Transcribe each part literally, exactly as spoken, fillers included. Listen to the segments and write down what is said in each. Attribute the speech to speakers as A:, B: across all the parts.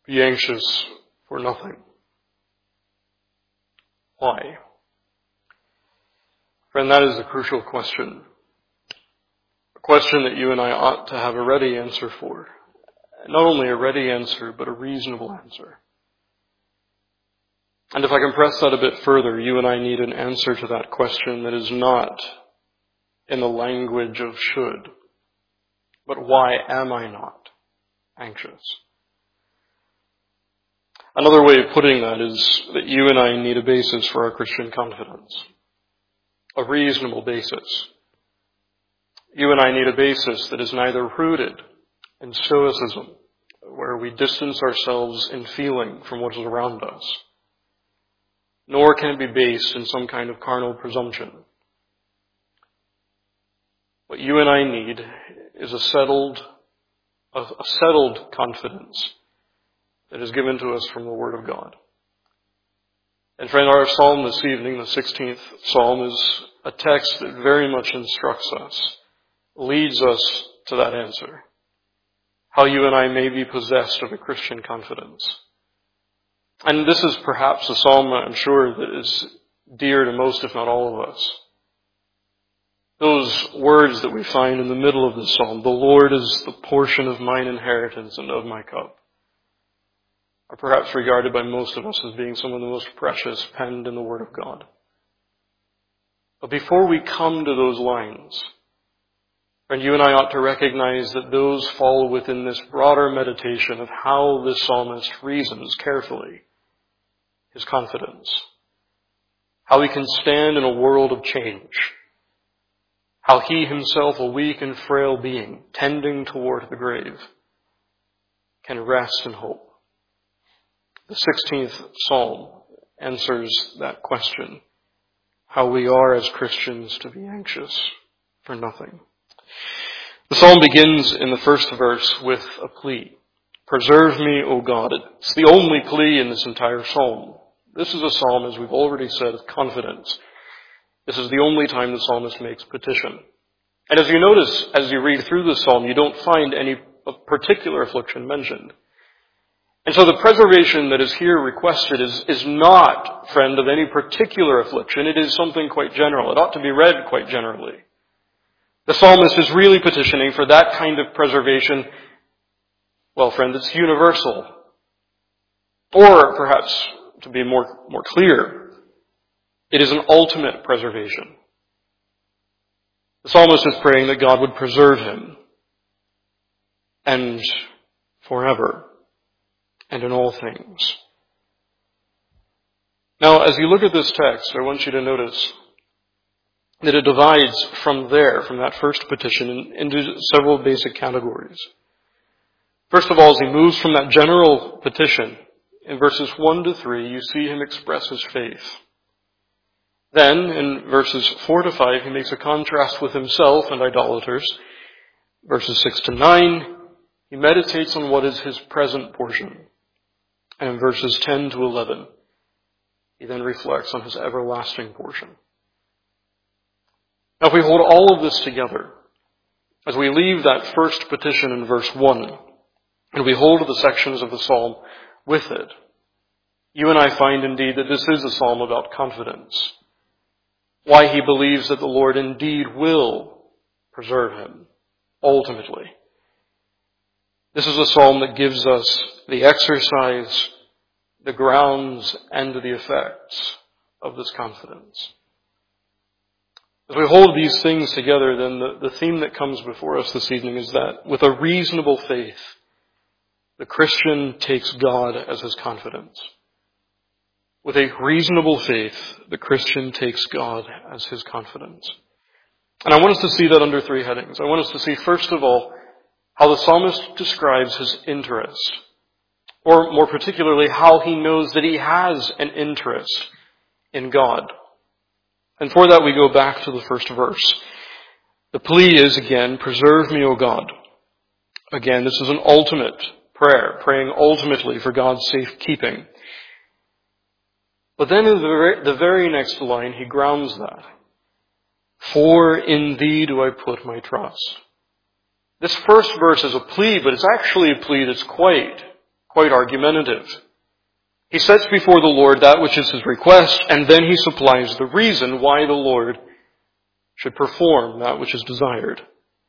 A: Be anxious for nothing. Why? Friend, that is the crucial question. A question that you and I ought to have a ready answer for. Not only a ready answer, but a reasonable answer. And if I can press that a bit further, you and I need an answer to that question that is not in the language of should, but why am I not anxious? Another way of putting that is that you and I need a basis for our Christian confidence. A reasonable basis. You and I need a basis that is neither rooted in stoicism, where we distance ourselves in feeling from what is around us, nor can it be based in some kind of carnal presumption. What you and I need is a settled, a, a settled confidence that is given to us from the Word of God. And friend, our psalm this evening, the sixteenth psalm, is a text that very much instructs us, leads us to that answer. How you and I may be possessed of a Christian confidence. And this is perhaps a psalm, I'm sure, that is dear to most, if not all of us. Those words that we find in the middle of the psalm, the Lord is the portion of mine inheritance and of my cup, are perhaps regarded by most of us as being some of the most precious penned in the Word of God. But before we come to those lines, friend, you and I ought to recognize that those fall within this broader meditation of how this psalmist reasons carefully his confidence. How he can stand in a world of change. How he himself, a weak and frail being, tending toward the grave, can rest in hope. The sixteenth psalm answers that question. How we are as Christians to be anxious for nothing. The psalm begins in the first verse with a plea. Preserve me, O God. It's the only plea in this entire psalm. This is a psalm, as we've already said, of confidence. This is the only time the psalmist makes petition. And as you notice, as you read through the psalm, you don't find any particular affliction mentioned. And so the preservation that is here requested is, is not, friend, of any particular affliction. It is something quite general. It ought to be read quite generally. The psalmist is really petitioning for that kind of preservation. Well, friend, it's universal. Or perhaps, to be more, more clear, it is an ultimate preservation. The psalmist is praying that God would preserve him. And forever. And in all things. Now, as you look at this text, I want you to notice that it divides from there, from that first petition, into several basic categories. First of all, as he moves from that general petition, in verses one to three, you see him express his faith. Then, in verses four to five, he makes a contrast with himself and idolaters. Verses six to nine, he meditates on what is his present portion. And in verses ten to eleven, he then reflects on his everlasting portion. Now, if we hold all of this together, as we leave that first petition in verse one, and we hold the sections of the psalm with it, you and I find indeed that this is a psalm about confidence. Why he believes that the Lord indeed will preserve him, ultimately. This is a psalm that gives us the exercise, the grounds, and the effects of this confidence. As we hold these things together, then the, the theme that comes before us this evening is that with a reasonable faith, the Christian takes God as his confidence. With a reasonable faith, the Christian takes God as his confidence. And I want us to see that under three headings. I want us to see, first of all, how the psalmist describes his interest, or more particularly, how he knows that he has an interest in God. And for that, we go back to the first verse. The plea is, again, preserve me, O God. Again, this is an ultimate prayer, praying ultimately for God's safekeeping. But then in the very, the very next line, he grounds that. For in thee do I put my trust. This first verse is a plea, but it's actually a plea that's quite, quite argumentative. He sets before the Lord that which is his request, and then he supplies the reason why the Lord should perform that which is desired.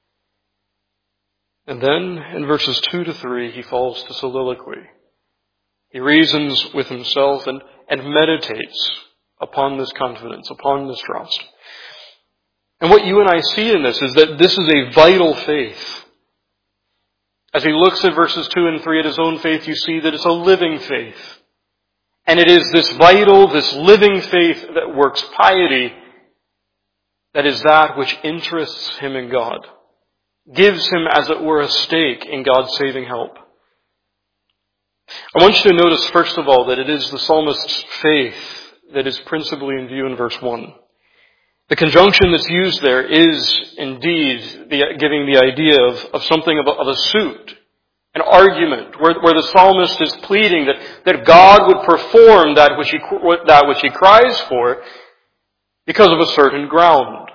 A: And then, in verses two to three, he falls to soliloquy. He reasons with himself and, and meditates upon this confidence, upon this trust. And what you and I see in this is that this is a vital faith. As he looks at verses two and three at his own faith, you see that it's a living faith. And it is this vital, this living faith that works piety, that is that which interests him in God, gives him, as it were, a stake in God's saving help. I want you to notice, first of all, that it is the psalmist's faith that is principally in view in verse one. The conjunction that's used there is indeed the, giving the idea of, of something of a, of a suit, an argument, where, where the psalmist is pleading that, that God would perform that which, he, that which he cries for because of a certain ground.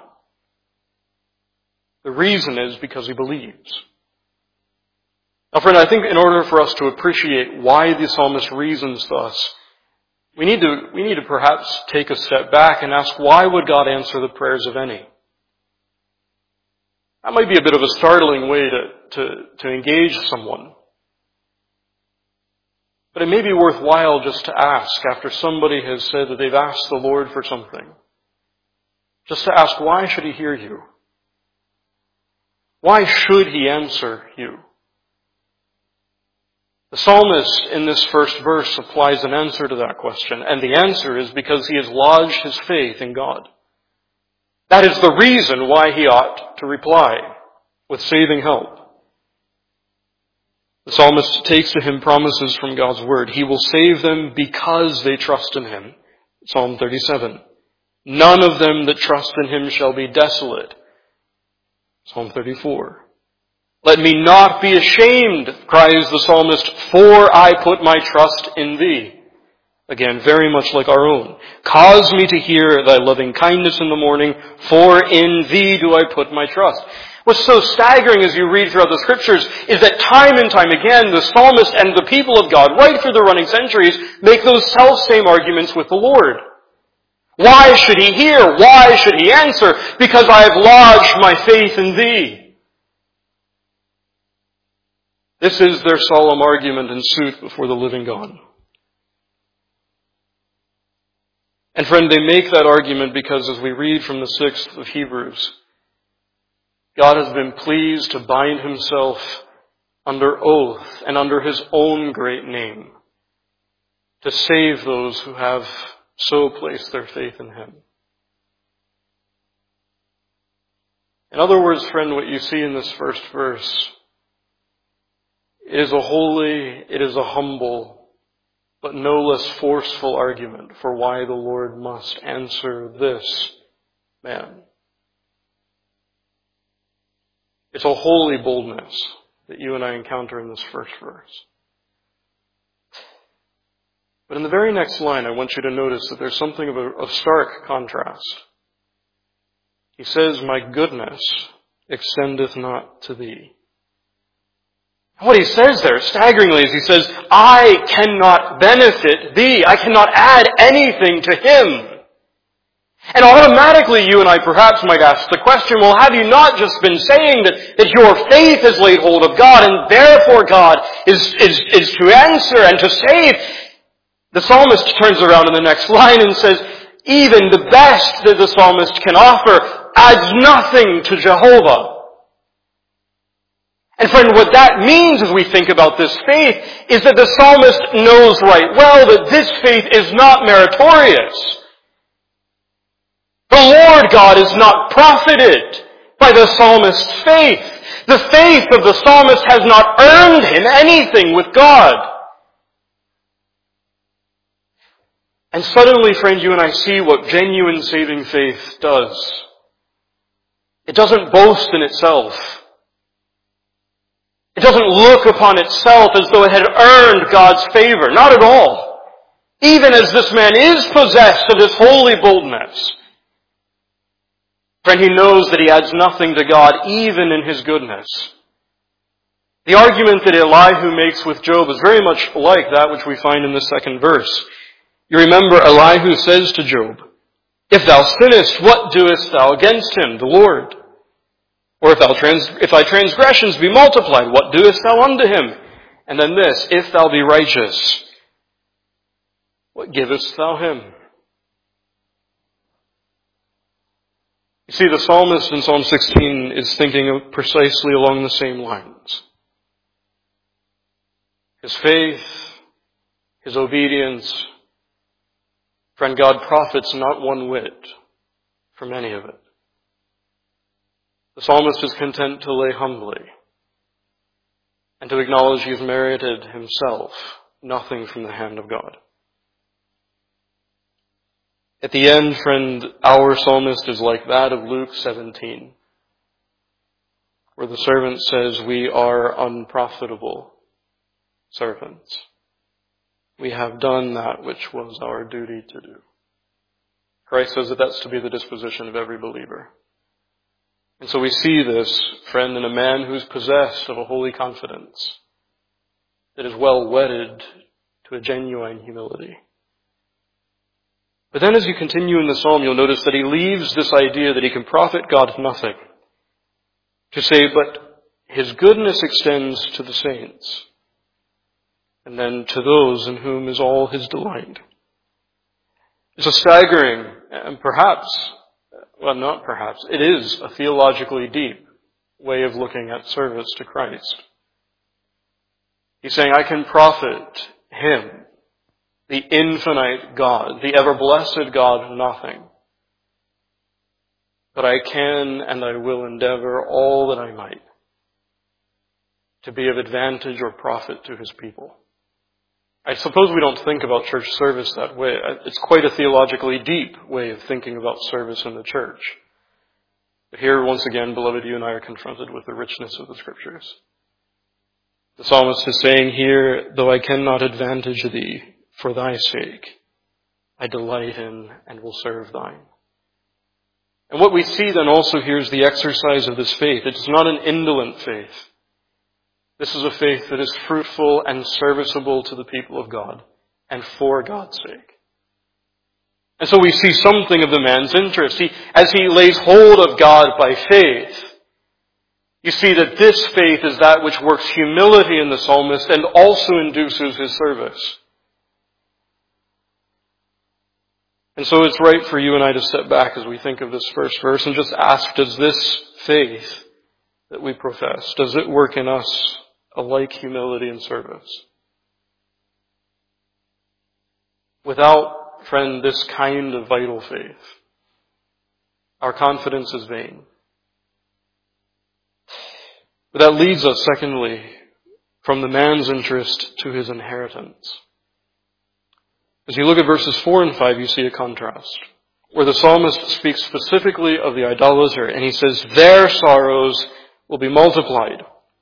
A: The reason is because he believes. Now, friend, I think in order for us to appreciate why the psalmist reasons thus, we need to, we need to perhaps take a step back and ask, why would God answer the prayers of any? That might be a bit of a startling way to, to, to engage someone. But it may be worthwhile just to ask, after somebody has said that they've asked the Lord for something, just to ask, why should he hear you? Why should he answer you? The psalmist in this first verse supplies an answer to that question, and the answer is because he has lodged his faith in God. That is the reason why he ought to reply with saving help. The psalmist takes to him promises from God's word. He will save them because they trust in him. Psalm thirty-seven. None of them that trust in him shall be desolate. Psalm thirty-four. Let me not be ashamed, cries the psalmist, for I put my trust in thee. Again, very much like our own. Cause me to hear thy loving kindness in the morning, for in thee do I put my trust. What's so staggering as you read throughout the scriptures is that time and time again, the psalmist and the people of God, right through the running centuries, make those self-same arguments with the Lord. Why should he hear? Why should he answer? Because I have lodged my faith in thee. This is their solemn argument and suit before the living God. And friend, they make that argument because as we read from the sixth of Hebrews, God has been pleased to bind himself under oath and under his own great name to save those who have so placed their faith in him. In other words, friend, what you see in this first verse, it is a holy, it is a humble, but no less forceful argument for why the Lord must answer this man. It's a holy boldness that you and I encounter in this first verse. But in the very next line, I want you to notice that there's something of a of stark contrast. He says, my goodness extendeth not to thee. What he says there, staggeringly, is he says, I cannot benefit thee. I cannot add anything to him. And automatically you and I perhaps might ask the question, well, have you not just been saying that, that your faith has laid hold of God and therefore God is, is, is to answer and to save? The psalmist turns around in the next line and says, even the best that the psalmist can offer adds nothing to Jehovah. And friend, what that means as we think about this faith is that the psalmist knows right well that this faith is not meritorious. The Lord God is not profited by the psalmist's faith. The faith of the psalmist has not earned him anything with God. And suddenly, friend, you and I see what genuine saving faith does. It doesn't boast in itself. It doesn't look upon itself as though it had earned God's favor. Not at all. Even as this man is possessed of this holy boldness, friend, he knows that he adds nothing to God even in his goodness. The argument that Elihu makes with Job is very much like that which we find in the second verse. You remember Elihu says to Job, "If thou sinnest, what doest thou against him, the Lord? Or if, thou trans- if thy transgressions be multiplied, what doest thou unto him?" And then this, "If thou be righteous, what givest thou him?" You see, the psalmist in Psalm sixteen is thinking of precisely along the same lines. His faith, his obedience, friend, God profits not one whit from any of it. The psalmist is content to lay humbly and to acknowledge he has merited himself nothing from the hand of God. At the end, friend, our psalmist is like that of Luke seventeen, where the servant says, "We are unprofitable servants. We have done that which was our duty to do." Christ says that that's to be the disposition of every believer. And so we see this, friend, in a man who's possessed of a holy confidence that is well wedded to a genuine humility. But then as you continue in the psalm, you'll notice that he leaves this idea that he can profit God nothing to say, but his goodness extends to the saints, and then to those in whom is all his delight. It's a staggering, and perhaps, well, not perhaps, it is a theologically deep way of looking at service to Christ. He's saying, I can profit him, the infinite God, the ever-blessed God, nothing. But I can and I will endeavor all that I might to be of advantage or profit to his people. I suppose we don't think about church service that way. It's quite a theologically deep way of thinking about service in the church. But here, once again, beloved, you and I are confronted with the richness of the Scriptures. The psalmist is saying here, though I cannot advantage thee for thy sake, I delight in and will serve thine. And what we see then also here is the exercise of this faith. It's not an indolent faith. This is a faith that is fruitful and serviceable to the people of God and for God's sake. And so we see something of the man's interest. He, as he lays hold of God by faith, you see that this faith is that which works humility in the psalmist and also induces his service. And so it's right for you and I to step back as we think of this first verse and just ask, does this faith that we profess, does it work in us a like humility and service? Without, friend, this kind of vital faith, our confidence is vain. But that leads us, secondly, from the man's interest to his inheritance. As you look at verses four and five, you see a contrast, where the psalmist speaks specifically of the idolater, and he says, their sorrows will be multiplied.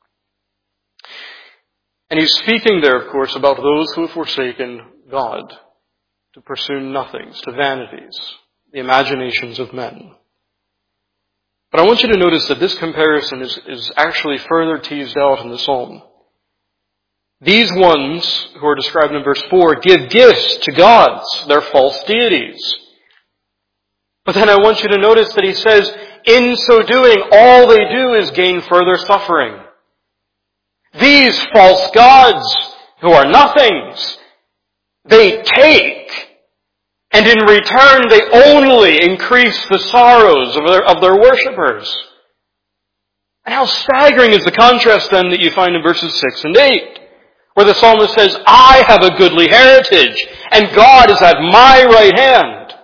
A: And he's speaking there, of course, about those who have forsaken God to pursue nothings, to vanities, the imaginations of men. But I want you to notice that this comparison is, is actually further teased out in the psalm. These ones who are described in verse four give gifts to gods, their false deities. But then I want you to notice that he says, in so doing, all they do is gain further suffering. These false gods, who are nothings, they take, and in return they only increase the sorrows of their, of their worshippers. And how staggering is the contrast then that you find in verses six and eight, where the psalmist says, I have a goodly heritage, and God is at my right hand.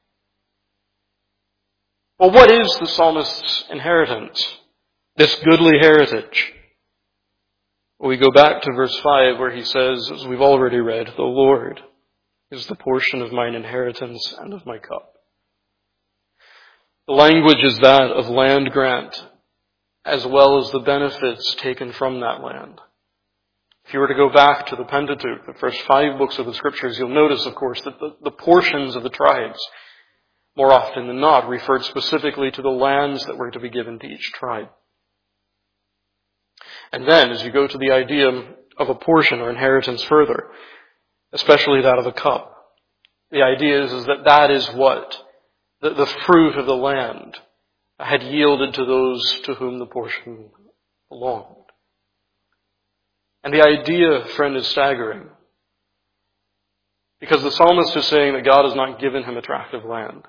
A: Well, what is the psalmist's inheritance? This goodly heritage. Well, we go back to verse five where he says, as we've already read, the Lord is the portion of mine inheritance and of my cup. The language is that of land grant, as well as the benefits taken from that land. If you were to go back to the Pentateuch, the first five books of the Scriptures, you'll notice, of course, that the, the portions of the tribes, more often than not, referred specifically to the lands that were to be given to each tribe. And then, as you go to the idea of a portion or inheritance further, especially that of a cup, the idea is, is that that is what the, the fruit of the land had yielded to those to whom the portion belonged. And the idea, friend, is staggering. Because the psalmist is saying that God has not given him attractive land.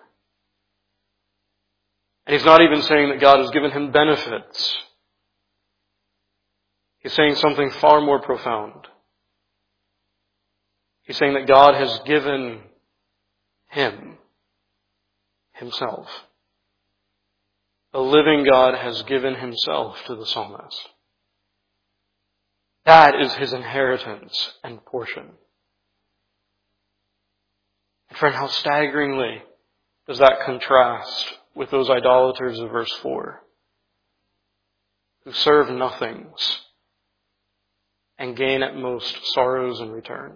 A: And he's not even saying that God has given him benefits. He's saying something far more profound. He's saying that God has given him himself. The living God has given himself to the psalmist. That is his inheritance and portion. And friend, how staggeringly does that contrast with those idolaters of verse four, who serve nothings and gain at most sorrows in return.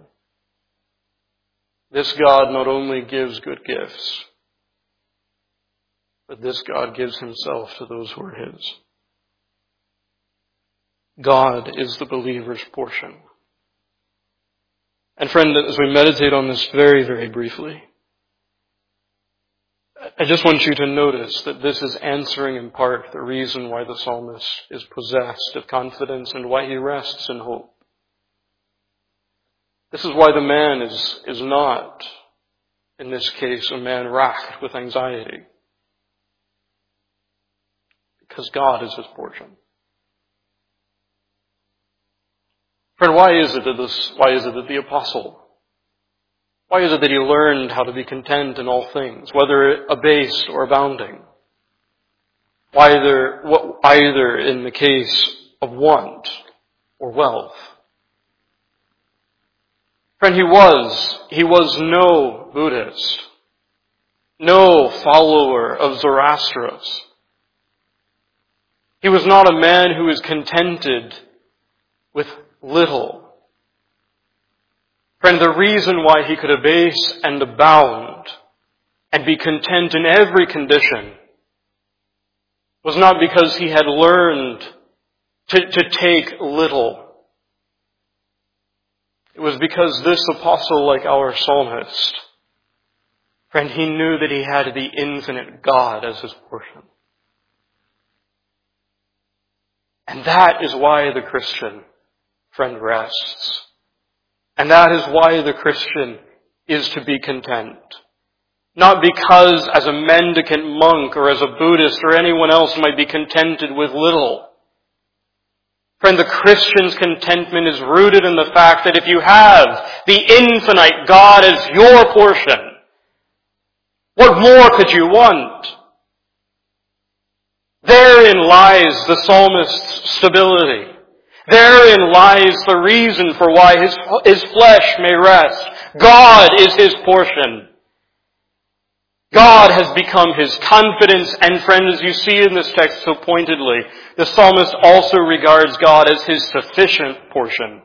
A: This God not only gives good gifts, but this God gives himself to those who are his. God is the believer's portion. And friend, as we meditate on this very, very briefly, I just want you to notice that this is answering in part the reason why the psalmist is possessed of confidence and why he rests in hope. This is why the man is, is not, in this case, a man racked with anxiety. Because God is his portion. Friend, why is it that this, why is it that the apostle, why is it that he learned how to be content in all things, whether abased or abounding? Either, either in the case of want or wealth. Friend, he was, he was no Buddhist, no follower of Zoroastrius. He was not a man who was contented with little. Friend, the reason why he could abase and abound and be content in every condition was not because he had learned to, to take little. It was because this apostle, like our psalmist, friend, he knew that he had the infinite God as his portion. And that is why the Christian, friend, rests. And that is why the Christian is to be content. Not because as a mendicant monk or as a Buddhist or anyone else might be contented with little. Friend, the Christian's contentment is rooted in the fact that if you have the infinite God as your portion, what more could you want? Therein lies the psalmist's stability. Therein lies the reason for why his, his flesh may rest. God is his portion. God has become his confidence, and friend, as you see in this text so pointedly, the psalmist also regards God as his sufficient portion.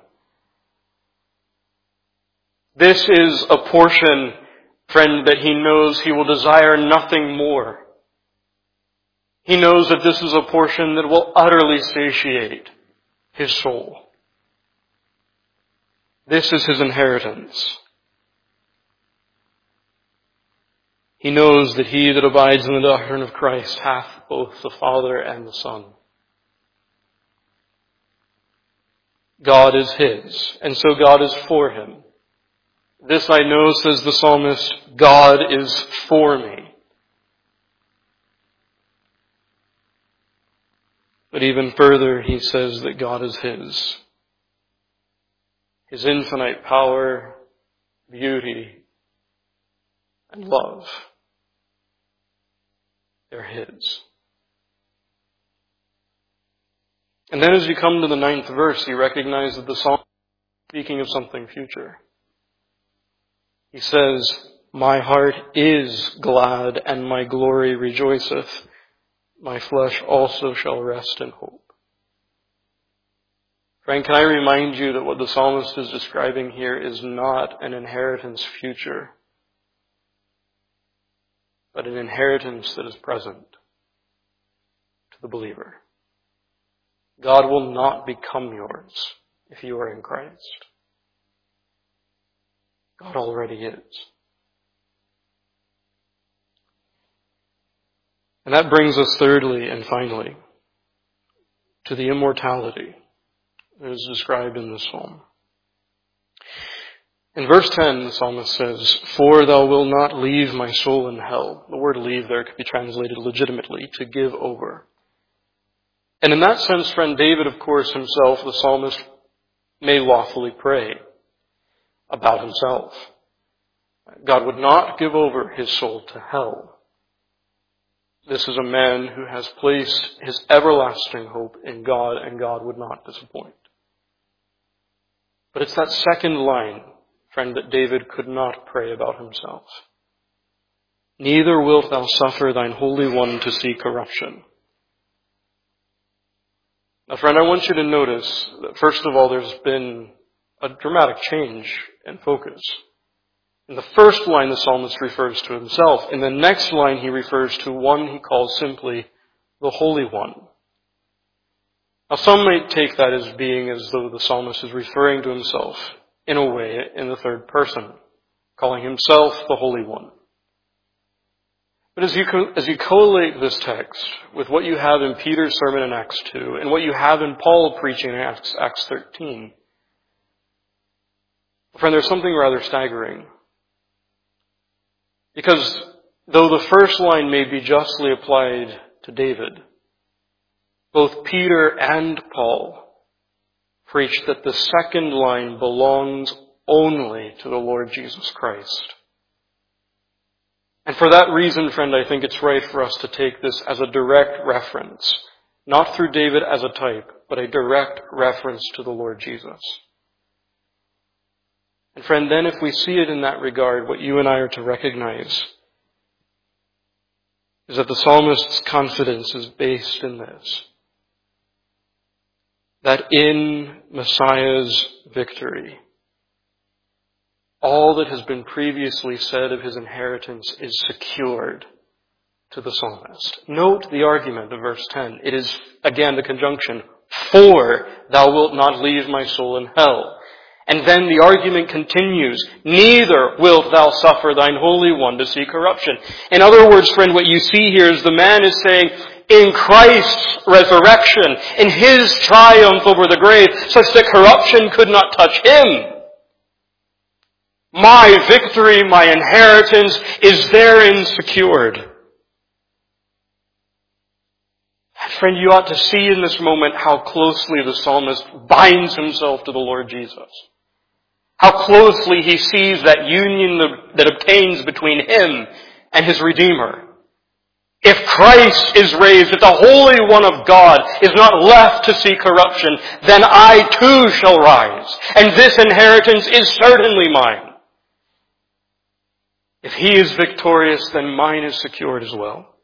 A: This is a portion, friend, that he knows he will desire nothing more. He knows that this is a portion that will utterly satiate his soul. This is his inheritance. He knows that he that abides in the doctrine of Christ hath both the Father and the Son. God is his, and so God is for him. This I know, says the psalmist, God is for me. But even further, he says that God is his. His infinite power, beauty, and love. They're his. And then as you come to the ninth verse, you recognize that the psalm is speaking of something future. He says, my heart is glad and my glory rejoiceth. My flesh also shall rest in hope. Friend, can I remind you that what the psalmist is describing here is not an inheritance future, but an inheritance that is present to the believer. God will not become yours if you are in Christ. God already is. And that brings us thirdly and finally to the immortality that is described in this psalm. In verse ten, the psalmist says, "For thou wilt not leave my soul in hell." The word leave there could be translated legitimately, to give over. And in that sense, friend, David, of course, himself, the psalmist, may lawfully pray about himself. God would not give over his soul to hell. This is a man who has placed his everlasting hope in God, and God would not disappoint. But it's that second line, friend, that David could not pray about himself. "Neither wilt thou suffer thine Holy One to see corruption." Now, friend, I want you to notice that, first of all, there's been a dramatic change in focus. In the first line, the psalmist refers to himself. In the next line, he refers to one he calls simply the Holy One. Now, some might take that as being as though the psalmist is referring to himself in a way in the third person, calling himself the Holy One. But as you, as you collate this text with what you have in Peter's sermon in Acts two and what you have in Paul preaching in Acts, Acts thirteen, friend, there's something rather staggering. Because though the first line may be justly applied to David, both Peter and Paul preach that the second line belongs only to the Lord Jesus Christ. And for that reason, friend, I think it's right for us to take this as a direct reference, not through David as a type, but a direct reference to the Lord Jesus. And friend, then if we see it in that regard, what you and I are to recognize is that the psalmist's confidence is based in this. That in Messiah's victory, all that has been previously said of his inheritance is secured to the psalmist. Note the argument of verse ten. It is, again, the conjunction, "For thou wilt not leave my soul in hell." And then the argument continues, "Neither wilt thou suffer thine Holy One to see corruption." In other words, friend, what you see here is the man is saying, in Christ's resurrection, in his triumph over the grave, such that corruption could not touch him, my victory, my inheritance is therein secured. Friend, you ought to see in this moment how closely the psalmist binds himself to the Lord Jesus. How closely he sees that union that obtains between him and his Redeemer. If Christ is raised, if the Holy One of God is not left to see corruption, then I too shall rise, and this inheritance is certainly mine. If he is victorious, then mine is secured as well.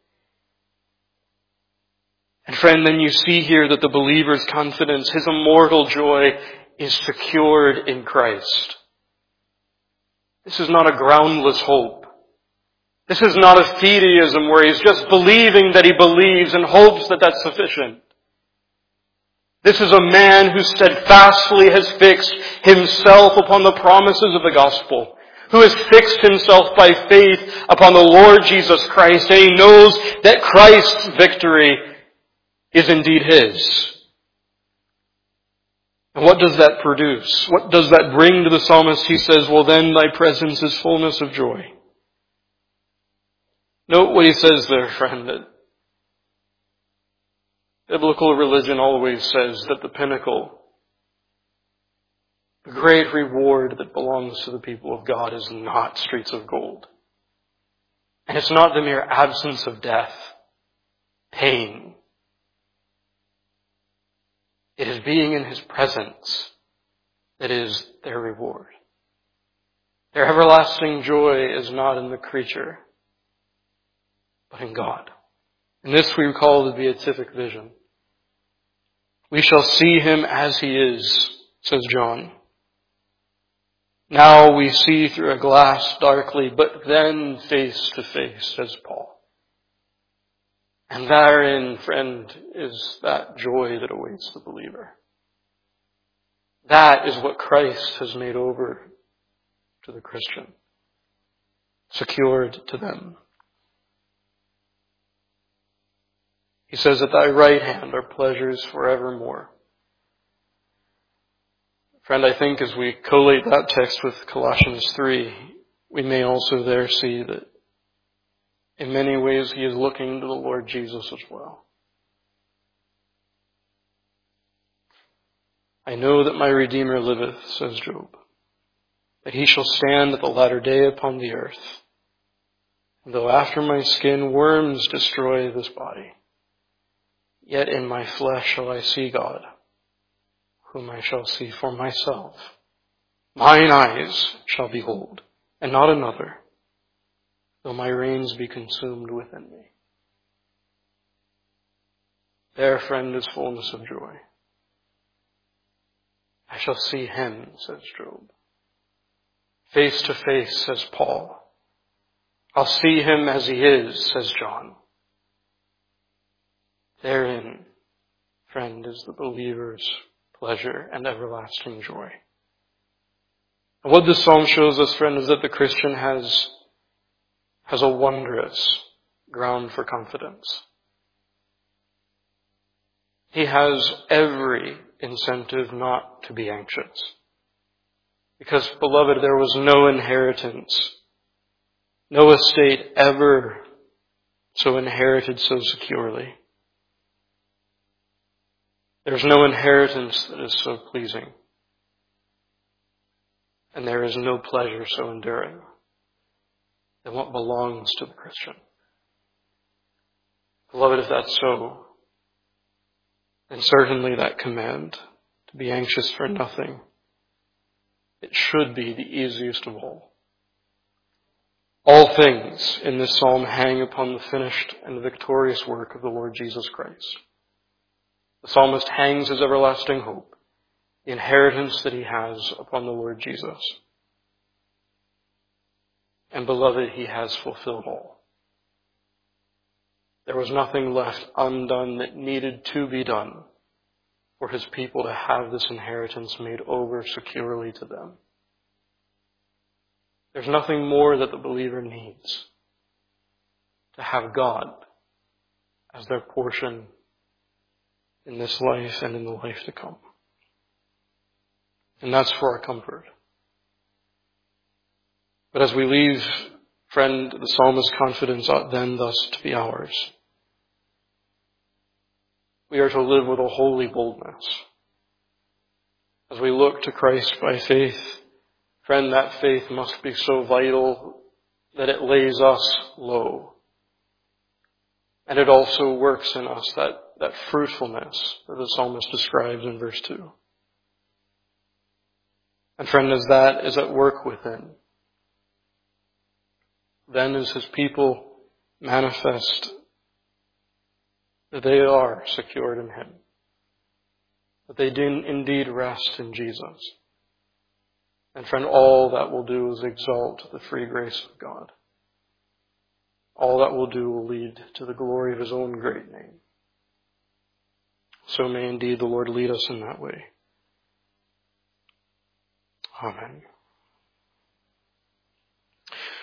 A: And friend, then you see here that the believer's confidence, his immortal joy, is secured in Christ. This is not a groundless hope. This is not a fideism where he's just believing that he believes and hopes that that's sufficient. This is a man who steadfastly has fixed himself upon the promises of the gospel, who has fixed himself by faith upon the Lord Jesus Christ, and he knows that Christ's victory is indeed his. And what does that produce? What does that bring to the psalmist? He says, "Well, then thy presence is fullness of joy." Note what he says there, friend, that biblical religion always says that the pinnacle, the great reward that belongs to the people of God is not streets of gold. And it's not the mere absence of death, pain. It is being in his presence that is their reward. Their everlasting joy is not in the creature, but in God. And this we call the beatific vision. We shall see him as he is, says John. Now we see through a glass darkly, but then face to face, says Paul. And therein, friend, is that joy that awaits the believer. That is what Christ has made over to the Christian, secured to them. He says, at thy right hand are pleasures forevermore. Friend, I think as we collate that text with Colossians three, we may also there see that in many ways he is looking to the Lord Jesus as well. I know that my Redeemer liveth, says Job, that he shall stand at the latter day upon the earth. And though after my skin worms destroy this body, yet in my flesh shall I see God, whom I shall see for myself. Mine eyes shall behold, and not another, though my reins be consumed within me. There, friend, is fullness of joy. I shall see him, says Job. Face to face, says Paul. I'll see him as he is, says John. Therein, friend, is the believer's pleasure and everlasting joy. And what this psalm shows us, friend, is that the Christian has, has a wondrous ground for confidence. He has every incentive not to be anxious. Because, beloved, there was no inheritance, no estate ever so inherited so securely. There's no inheritance that is so pleasing. And there is no pleasure so enduring than what belongs to the Christian. Beloved, if that's so, then certainly that command to be anxious for nothing, it should be the easiest of all. All things in this psalm hang upon the finished and victorious work of the Lord Jesus Christ. The psalmist hangs his everlasting hope, the inheritance that he has upon the Lord Jesus. And beloved, he has fulfilled all. There was nothing left undone that needed to be done for his people to have this inheritance made over securely to them. There's nothing more that the believer needs to have God as their portion in this life and in the life to come. And that's for our comfort. But as we leave, friend, the psalmist's confidence ought then thus to be ours. We are to live with a holy boldness. As we look to Christ by faith, friend, that faith must be so vital that it lays us low. And it also works in us that, that fruitfulness that the psalmist describes in verse two. And friend, as that is at work within, then as his people manifest that they are secured in him, that they do indeed rest in Jesus. And friend, all that will do is exalt the free grace of God. All that will do will lead to the glory of his own great name. So may indeed the Lord lead us in that way. Amen.